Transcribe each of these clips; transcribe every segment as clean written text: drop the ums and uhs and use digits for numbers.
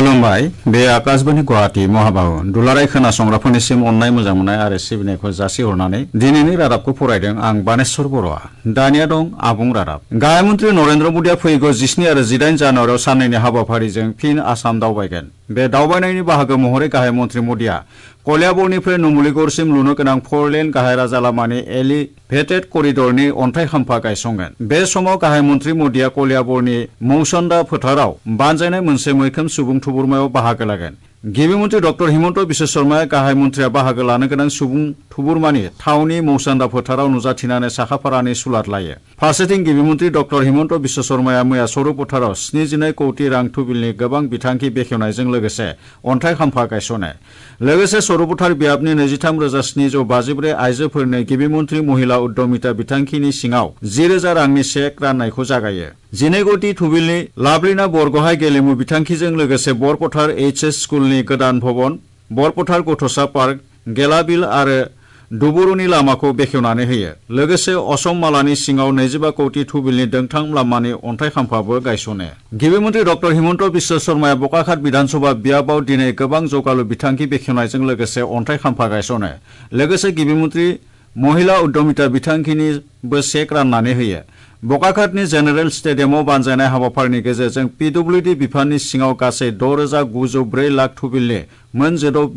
खुलुमबाय बे आकाशबाणी गुवाहाटी महाबाहु दुलाराय खोनासंग्राफोरनिसिम अननाय मोजां मोननाय आरो सिबिनायखौ जासिहरनानै दिनैनि रादाबखौ फरायदों आं बानेश्वर बर'आ। दानिया दं आबुं रादाब। गाहाय मन्थ्रि नरेन्द्र मोदीआ फैगौ 17 आरो 18 जानुवारियाव साननैनि हाबाफारिजों फिन आसाम दावबायगोन। बे दावबायनायनि बाहागो महरै गाहाय मन्थ्रि मोदीआ कलियाबरनिफ्राय नुमुलिगड़सिम लुनो गोनां 4-लेन गाहाय राजा लामानि एलिभेटेड करिडरनि अन्थाइ खाम्फा गायसंगोन। बे समाव गाहाय मन्थ्रि मोदीआ कलियाबरनि मौसन्दा फोथाराव बानजायनाय मोनसे मैखोम सुबुं थुबुरमायाव बाहागो लागोन। गिबि मन्थ्रि डक्टर हिमन्त बिश्व शर्माया गाहाय मन्थ्रिया बाहागो लानो गोनां सुबुं थुबुरमानि थावनि मौसन्दा फोथाराव नुजाथिनानै साखाफारानि सुलाद लायो। फारसेथिं गिबि मन्थ्रि डक्टर हिमन्त बिश्व शर्माया मैया सौर फोथाराव 79 कौटि रां थुबिलनि गोबां बिथांखि बेखेवनायजों लोगोसे अन्थाइ खाम्फा गायसनो। लोगोसे सौर फोथार बियाबनि 23,754 आइजोफोरनो गिबि मन्थ्रि महिला उद्यमिता बिथांखिनि सिङाव 10,000 रांनि चेक राननायखौ जागायो। 12 कौटि थुबिलनि लाभलिना बरगहाय गेलेमु बिथांखिजों लोगोसे बरपथार HS स्कुलनि गोदान भवन, बरपथार गथ'सा पार्क, गेलाबिल आरो दुबुरुनि लामाखौ बेखेवनानै होयो। लोगोसे असम मालानि सिङाव 25 कौटि थुबिलनि दोंथाम लामानि अन्थाइ खाम्फाबो गायसनो। गिबि मन्थ्रि डक्टर हिमन्त बिश्व शर्माया बकाखात विधानसभा बियाबाव दिनै गोबां जौगालु बिथांखि बेखेवनायजों लोगोसे अन्थाइ खाम्फा गायसनो। लोगोसे गिबि मन्थ्रि महिला उद्यमिता बिथांखिनिबो चेक राननानै होयो। बकाखातनि जेनेरेल स्टेडियामाव बानजायनाय हाबाफारिनि गेजेरजों PWD बिफाननि सिङाव गासै 6,904 लाख थुबिलनि मोन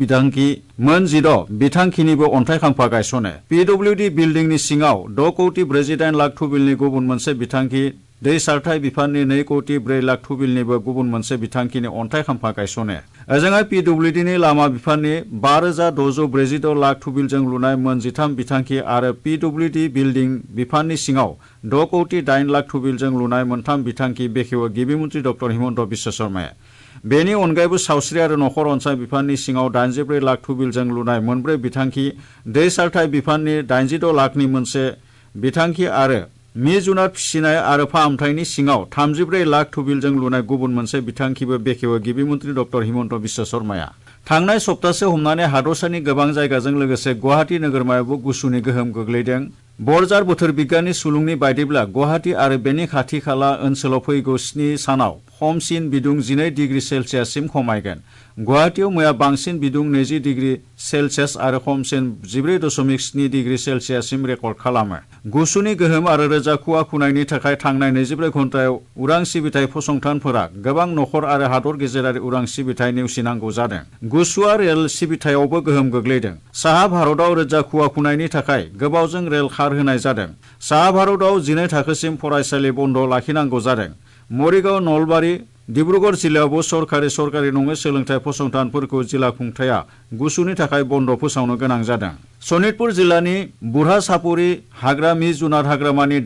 16 बिथांखिनिबो अन्थाइ खाम्फा गायसनो। PWD बिल्डिंनि सिङाव 6 कौटि 48 लाख थुबिलनि गुबुन मोनसे बिथांखि, दै सारथाय बिफाननि 2 कौटि 4 लाख थुबिलनिबो गुबुन मोनसे बिथांखिनि अन्थाइ खाम्फा गायसनो। ओजोंहाय PWDनि लामा बिफाननि 5,646 लाख थुबिलजों लुनाय मोन 13 बिथांखि आरो PWD बिल्डिं बिफाननि सिङाव 6 कौटि 8 लाख थुबिलजों लुनाय मोनथाम बिथांखि बेखेवो गिबि मन्थ्रि डक्टर हिमन्त बिश्व शर्माया। बेनि अनगायैबो सावस्रि आरो नखर अनसाय बिफाननि सिङाव 84 लाख थुबिलजों लुनाय मोनब्रै बिथांखि, दै सारथाय बिफाननि 86 लाखनि मोनसे बिथांखि आरो मि जुनार फिसिनाय आरो फाहामथायनि सिङाव 34 लाख थुबिलजों लुनाय गुबुन मोनसे बिथांखिबो बेखेवो गिबि मन्थ्रि डक्टर हिमन्त बिश्व शर्माया। थांनाय सप्तासे हमनानै हादरसानि गोबां जायगाजों लोगोसे गुवाहाटी नोगोरमायावबो गुसुनि गोहोम गोग्लैदों। बरजार बोथोर बिगियाननि सुलुंनि बायदिब्ला गुवाहाटी आरो बेनि खाथि खाला ओनसोलाव फैगौ 7 सानाव खमसिन बिदुं 12 डिग्री सेल्सियाससिम खमायगोन। गुवाहाटीयाव मैया बांसिन बिदुं 20 डिग्री सेल्सियास आरो खमसिन 14.7 डिग्री सेल्सियाससिम रेकर्ड खालामो। गुसुनि गोहोम आरो रोजा खुवा खुनायनि थाखाय थांनाय 24 घन्टायाव उरां सिबिथाय फसंथानफोरा गोबां नखर आरो हादर गेजेरारि उरां सिबिथाय नेवसिनांगौ जादों। गुसुआ रेल सिबिथायावबो गोहोम गोग्लैदों। साहा भारतआव रोजा खुवा खुनायनि थाखाय गोबावजों रेल खारहोनाय जादों। साहा भारतआव 12 थाखोसिम फरायसालि बन्द लाखिनांगौ जादों। मरिगाव, नलबारि, डिब्रुगड़ जिल्लायावबो सरकारि नङै सोलोंथाय फसंथानफोरखौ जिल्ला खुंथाया गुसुनि थाखाय बन्द फोसावनो गोनां जादों। सनितपुर जिल्लानि बुरहासापुरि हाग्रामि जुनार हाग्रामानि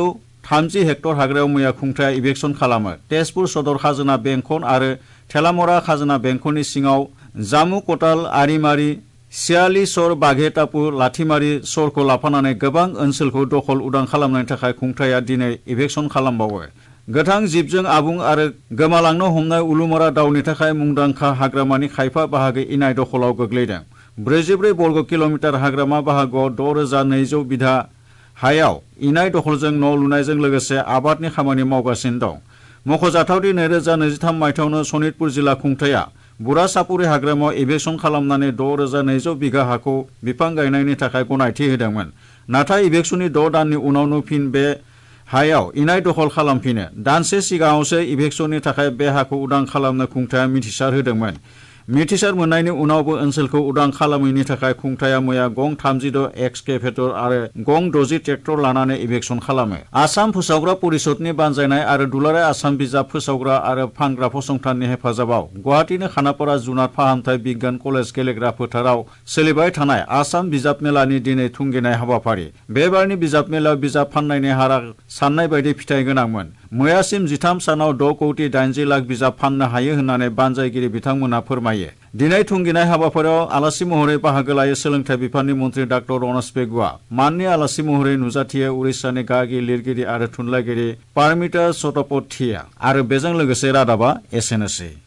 830 हेक्टर हाग्रायाव मैया खुंथाया इभेक्सन खालामो। तेजपुर सदर खाजोना बेंखन आरो थेलामरा खाजोना बेंखननि सिङाव जामु कटाल, आरिमारि, सियाली सर, बाघेटापु, लाथिमारि सरखौ लाफानानै गोबां ओनसोलखौ दखल उदां खालामनायनि थाखाय खुंथाया दिनै इभेक्सन खालामबावो। गोथां जिबजों आबुं आरो गोमालांनो हमनाय उलुमरा दावनि थाखाय मुंदांखा हाग्रामानि खायफा बाहागो इनाय दखलाव गोग्लैदों। 44 बर्ग किल'मिटार हाग्रामा बाहागोआव 6,200 बिघा हायाव इनाय दखलजों न' लुनायजों लोगोसे आबादनि खामानि मावगासिनो दं। मख'जाथावदि 2023 मायथाइयावनो सनितपुर जिल्ला खुंथाया बुरहासापुरि हाग्रामायाव इभेक्सन खालामनानै 6,200 बिघा हाखौ बिफां गायनायनि थाखाय गनायथि होदोंमोन। नाथाय इभेक्सननि 6 दाननि उनावनो फिन बे हायाव इनाय दखल खालामफिनो। दानसे सिगाङावसो इभेक्सननि थाखाय बे हाखौ उदां खालामनो खुंथाया मिथिसार होदोंमोन। मिथिसार मोननायनि उनावबो ओनसोलखौ उदां खालामैनि थाखाय खुंथाया मैया गं 36 एक्सकेभेटर आरो गं 60 ट्रेक्टर लानानै इभेक्सन खालामो। आसाम फोसावग्रा परिषदनि बानजायनाय आरो दुलाराय आसाम बिजाब फोसावग्रा आरो फानग्रा फसंथाननि हेफाजाबाव गुवाहाटीनि खानापारा जुनार फाहामथाय बिगियान कलेज गेलेग्रा फोथाराव सोलिबाय थानाय आसाम बिजाब मेलानि दिनै थुंगेनाय हाबाफारि। बे बारनि बिजाब मेलायाव बिजाब फाननायनि हारा साननाय बायदि फिथाइ गोनांमोन। मैयासिम 13 सानाव 6 कौटि 80 लाख बिजाब फाननो हायो होननानै बानजायगिरि बिथांमोना फोरमायो। दिनै थुंगिनाय हाबाफारियाव आलासि महरै बाहागो लायो सोलोंथाइ बिफाननि मन्थ्रि डाक्टर रनज पेगुआ। माननि आलासि महरै नुजाथियो उरिष्यानि गागि लिरगिरि आरो थुनलाइगिरि पारमिता चट्ट'पाध्याय। आरो बेजों लोगोसे रादाबा एसेनोसै।